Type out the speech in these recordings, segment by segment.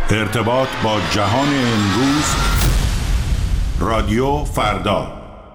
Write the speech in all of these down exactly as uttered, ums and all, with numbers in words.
ارتباط با جهان امروز. رادیو فردا.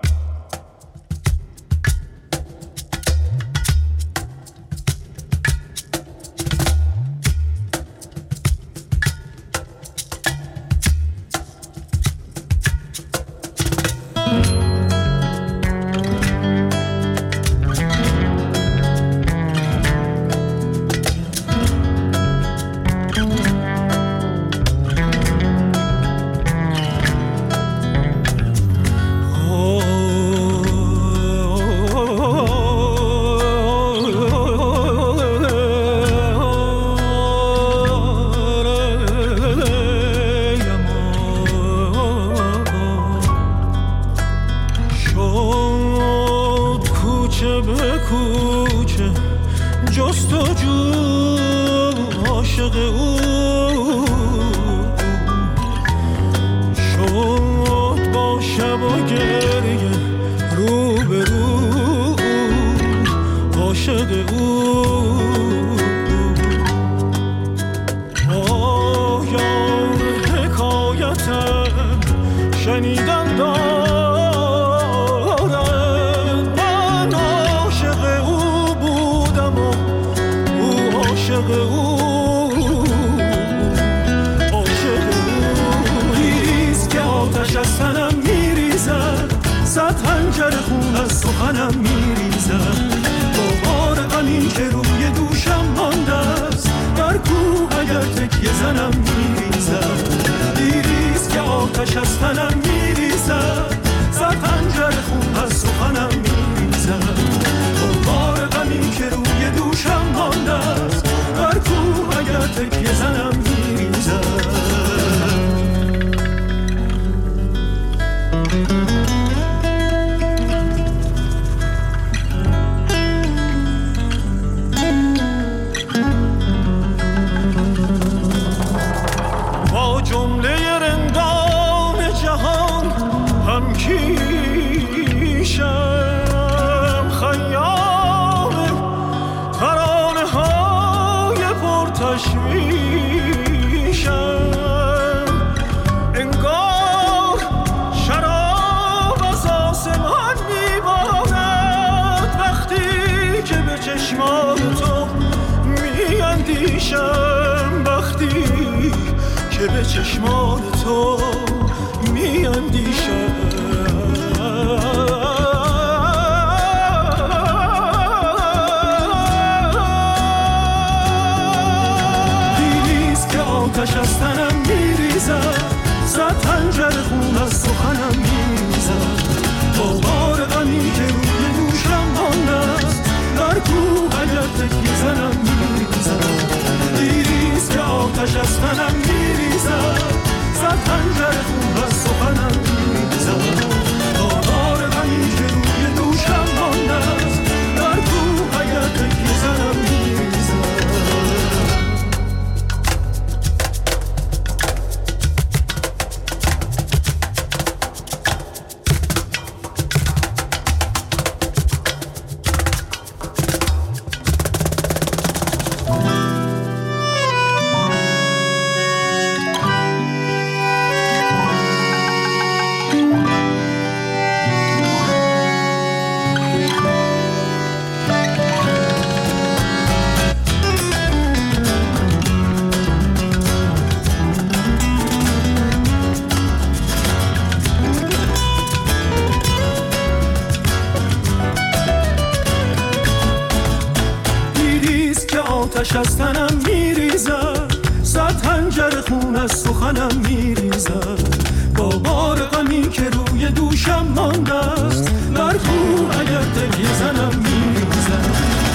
آتش از تنم میریزد، صد خنجر خون از سخنم میریزد، با بار غمی که روی دوشم مانده است، بر کوه اگر تکیه زنم میریزد.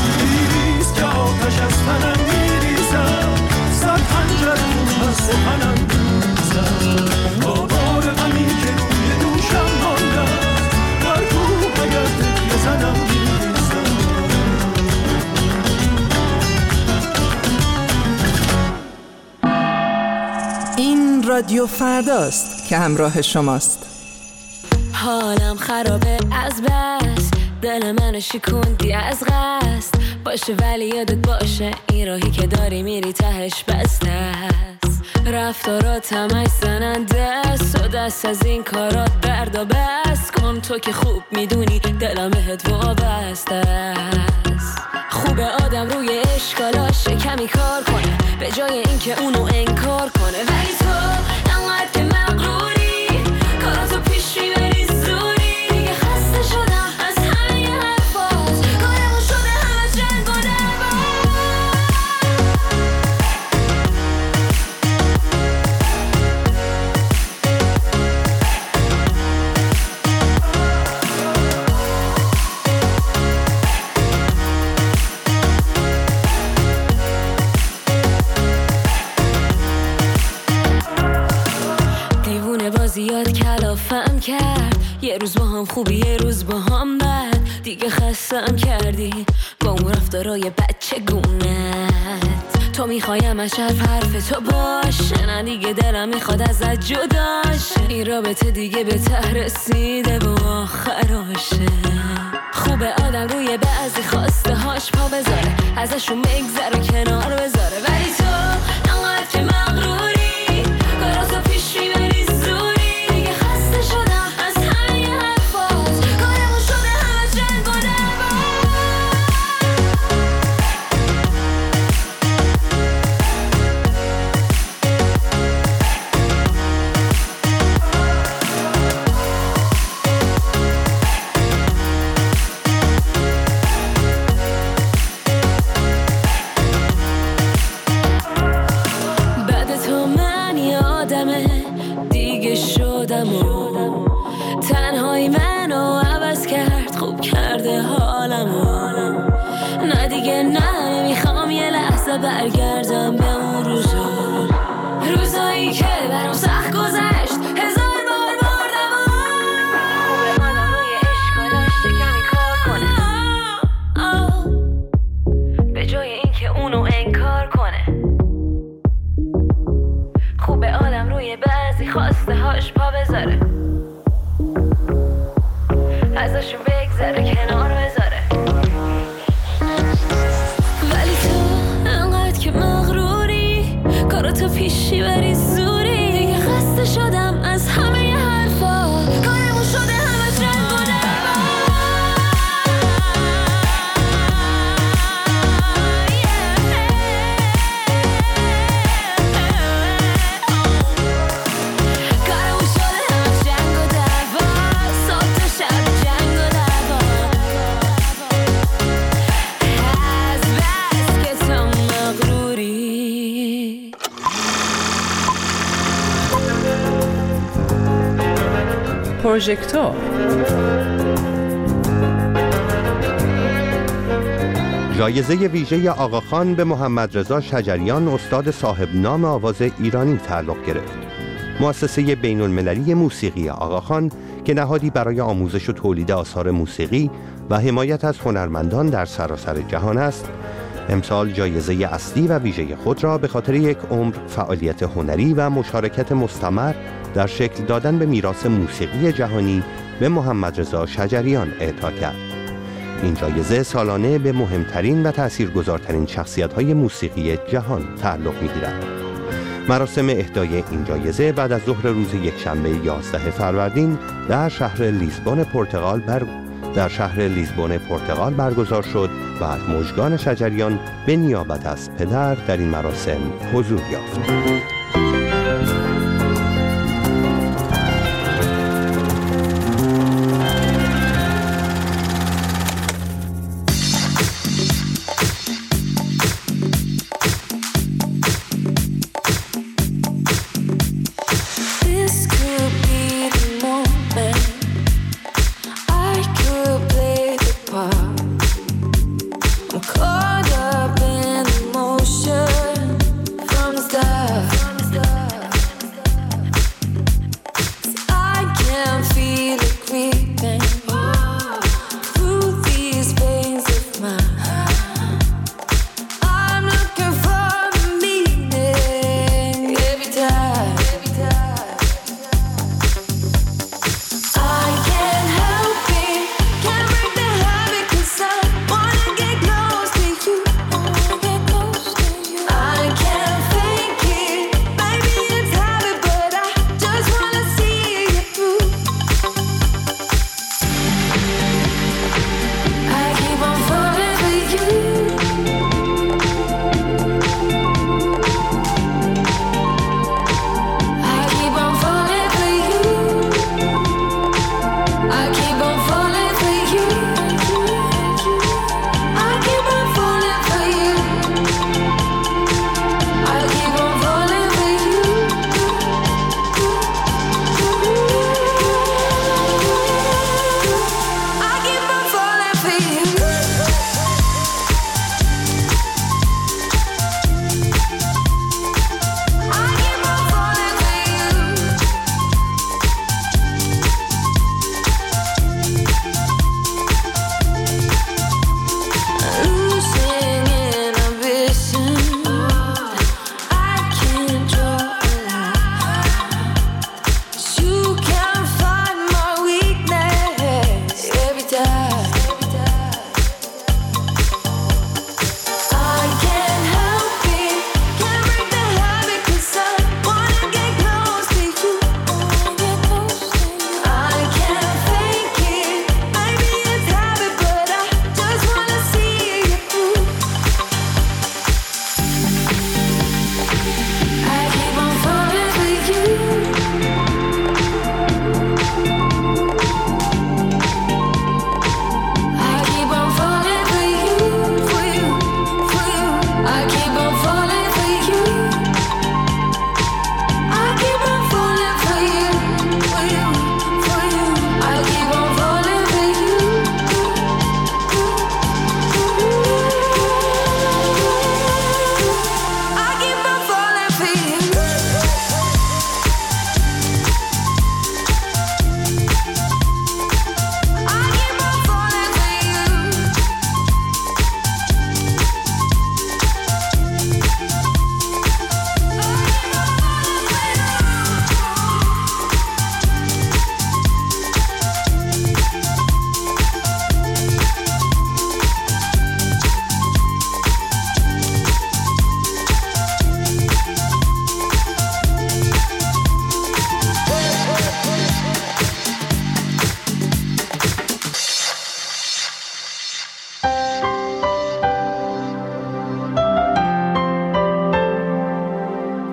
دیریست که آتش از تنم میریزد، صد خنجر خون از سخنم میریزد، با بار غمی که روی دوشم مانده است، بر کوه اگر تکیه زنم میریزد. رادیو فرداست که همراه شماست. حالم خرابه از بس، دل منو شکوندی از قصد، باشه ولی یادت باشه این راهی که داری میری تهش بسته است. رفتارات همش زننده است و دست از این کارات بردا بس کن. تو که خوب میدونی دلم بهت وابسته است. خوبه آدم روی اشکالاش کمی کار کنه به جای اینکه اونو انکار کنه. ولی تو انقدر که مغروری کاراتو پیش میبری زوری. دیگه خسته شدم از همه حرفات کارمون شده همه جنگ و دعوا. زیاد کلافم کرد یه روز با هم خوبی یه روز با هم بد. دیگه خستم کردی با اون رفتارای بچه گونت. تو میخوایم از شرف حرف تو باشه نه دیگه دلم میخواد ازت جداش. این رابطه دیگه به ته رسیده و آخراشه. خوبه آدم روی بعضی خواسته هاش پا بذاره ازشون بگذره کنار بذاره. ولی تو انقدر که مغروری کاراتو پیش میبری شدم از همه حرفات کارمون شده همه جنگ و دعوا. بعد تو من یادمه دیگه شدم و تنهایی منو عوض کرد خوب کرده حالمو. نه دیگه نه نمیخوام یه لحظه برگردم به اون روزا روزایی که برام سخت گذشت هزار بار بردم و خوبه آدم روی اشکالاش کمی کار کنه به جای اینکه اونو انکار کنه. خوبه آدم روی بعضی خواسته هاش پا بذاره ازشون بگذره کنار بذاره. ولی تو انقدر که مغروری کاراتو پیشی بری زوری. دیگه خسته شدم از همه حرفا کارمون شده همه جنگ و دعوا. کارمون شده همه جنگ و دعوا. صبح تا شب جنگ و دعوا. از بس که تو مغروری. پروژکتور جایزه ویژه آقاخان به محمد رضا شجریان استاد صاحب نام آواز ایرانی تعلق گرفت. مؤسسه بین المللی موسیقی آقاخان که نهادی برای آموزش و تولید آثار موسیقی و حمایت از هنرمندان در سراسر جهان است، امسال جایزه اصلی و ویژه خود را به خاطر یک عمر فعالیت هنری و مشارکت مستمر در شکل دادن به میراث موسیقی جهانی به محمد رضا شجریان اعطا کرد. این جایزه سالانه به مهمترین و تاثیرگذارترین شخصیت‌های موسیقی جهان تعلق می‌گیرد. مراسم اهدای این جایزه بعد از ظهر روز یکشنبه یازده فروردین در شهر لیزبون پرتغال بر در شهر لیزبون پرتغال برگزار شد و از مژگان شجریان به نیابت از پدر در این مراسم حضور یافت. Caught up in emotion from the start.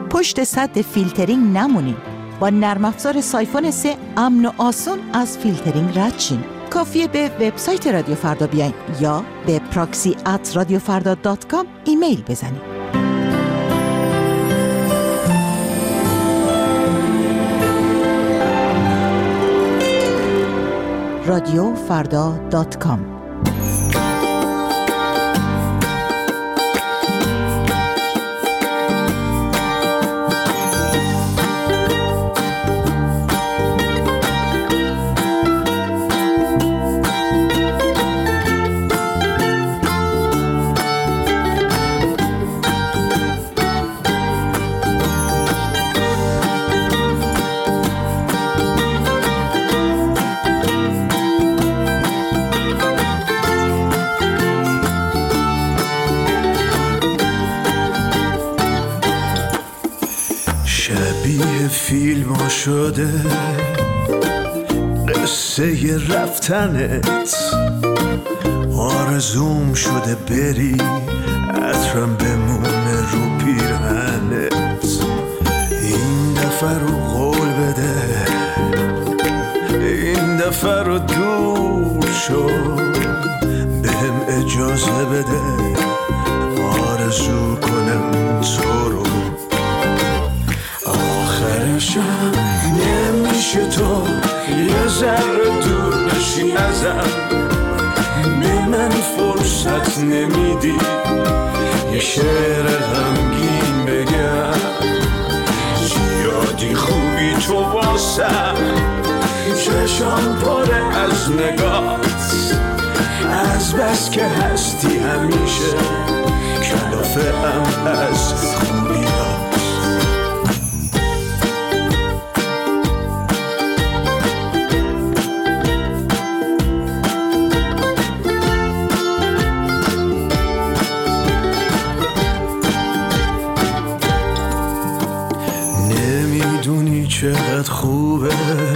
پشت سد فیلترینگ نمونین. با نرم افزار سایفون سه امن و آسون از فیلترینگ رد شین. کافیه به وبسایت رادیو فردا بیاین یا به پراکسی ات رادیو فردا دات کام ایمیل بزنین. رادیو فردا دات کام. فیلم شده قصه رفتنت، آرزوم شده بری عطرم بمونه رو پیرهنت. این دفعه رو قول بده، این دفعه رو دور شو، بهم اجازه بده آرزو کنم تو رو. آخرشم نمیشه تو یه ذره دور بشی ازم، به من فرصت نمیدی یه شعر غمگین بگم. زیادی خوبی تو واسم، چشام پره از نگات، از بس که هستی همیشه کلافه ام از خوبیات. چقدر خوبه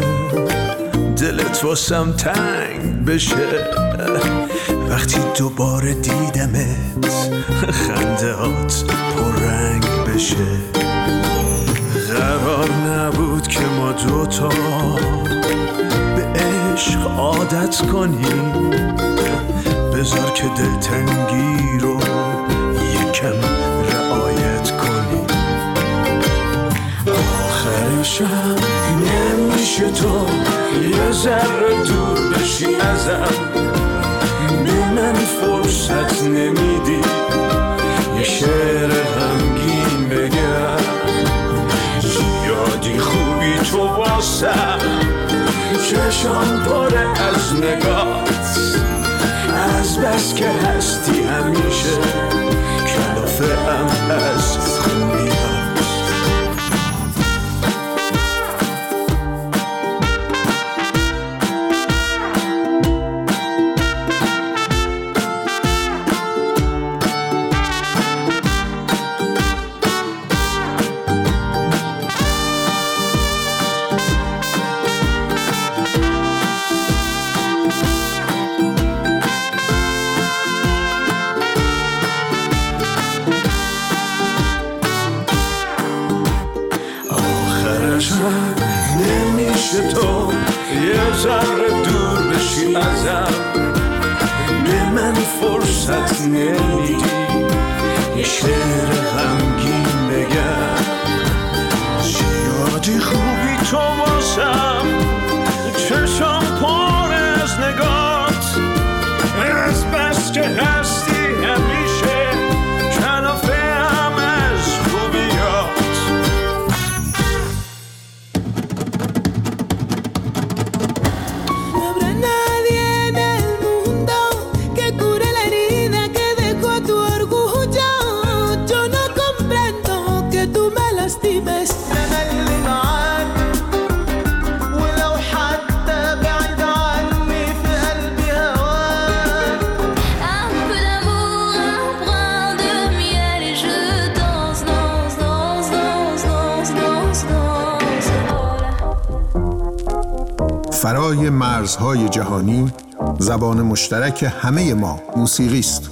دلت واسم تنگ بشه وقتی دوباره دیدمت، خندهات پررنگ بشه. قرار نبود که ما دوتا به عشق عادت کنیم، بذار که دلتنگی رو یکم رعایت کنیم. آخرشم نمیشه تو یه ذره دور بشی ازم، به من فرصت نمیدی یه شعر غمگین بگم. زیادی خوبی تو واسم، چشام پره از نگات، از بس که هستی همیشه کلافه ام از خوبیات. نمیشه تو یه ذره دور بشی ازم، به من فرصت نمیدی یه شعر غمگین بگم. زیادی خوبی تو واسم، چشم پر از نگات، از بس که هستی همیشه کلافه ام از خوبیات. فرای مرزهای جهانی، زبان مشترک همه ما موسیقی است.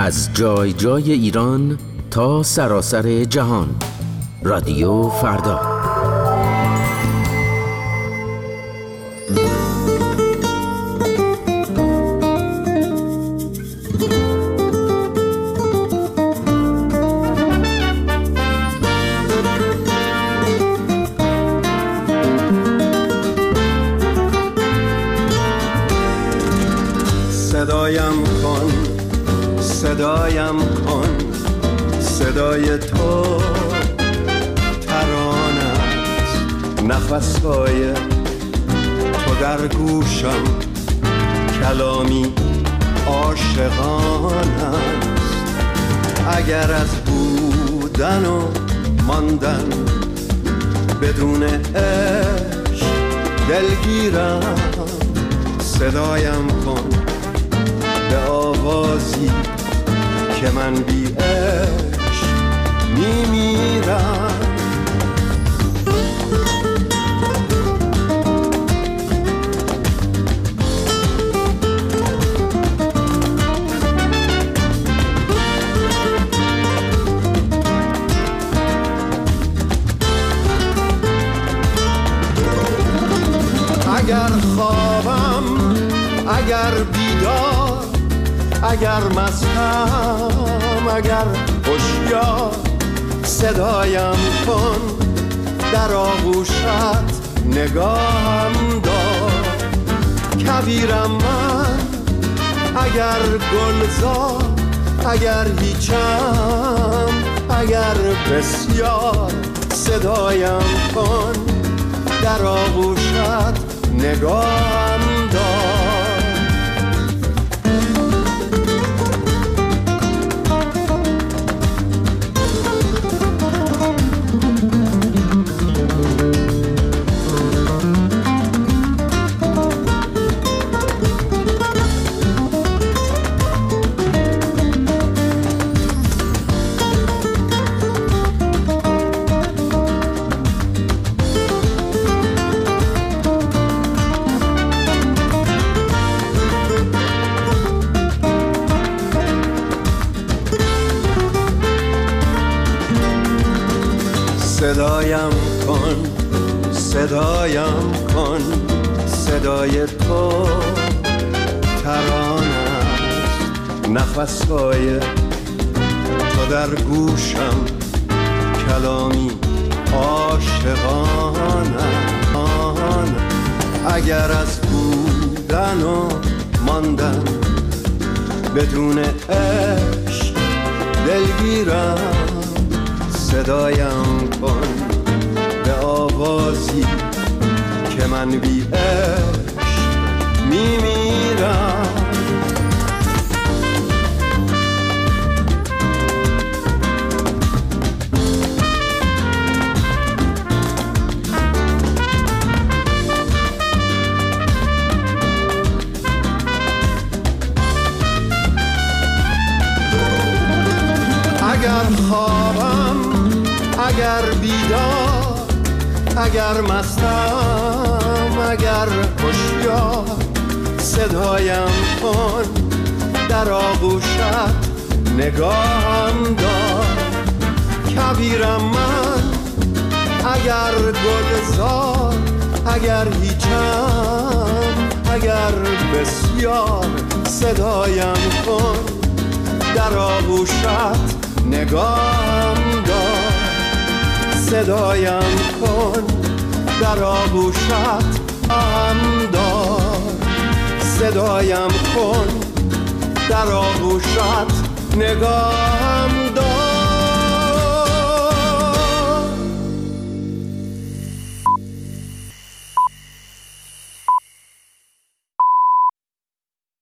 از جای جای ایران تا سراسر جهان. رادیو فردا. صدایم کن، صدایم کن، صدای تو ترانه است، نفس‌های تو در گوشم، کلامی عاشقانه است. اگر از بودن و ماندن بدون عشق دلگیرم، صدایم کن به آوازی که من بی عشق میمیرم. اگر خوابم، اگر بیدار، اگر مستم، اگر هوشیار، صدایم کن، در آغوشت نگاهم دار. کویرم من، اگر گلزار، اگر هیچم، اگر بسیار، صدایم کن، در آغوشت نگاهم دار. صدایم کن، صدایم کن، صدای تو ترانه است، نفس‌های تو در گوشم، کلامی عاشقانه. اگر از بودن و ماندن بدون عشق دلگیرم، صدایم کن به آوازی که من بی عشق میمیرم. اگر خوابم، اگر بیدار، اگر مستم، اگر هوشیار، صدایم کن، در آغوشت نگاهم دار. کویرم من، اگر گلزار، اگر هیچم، اگر بسیار، صدایم کن، در آغوشت نگاهم دار. صدایم کن، در آغوشت هم دار. صدایم کن، در آغوشت نگاهم دار.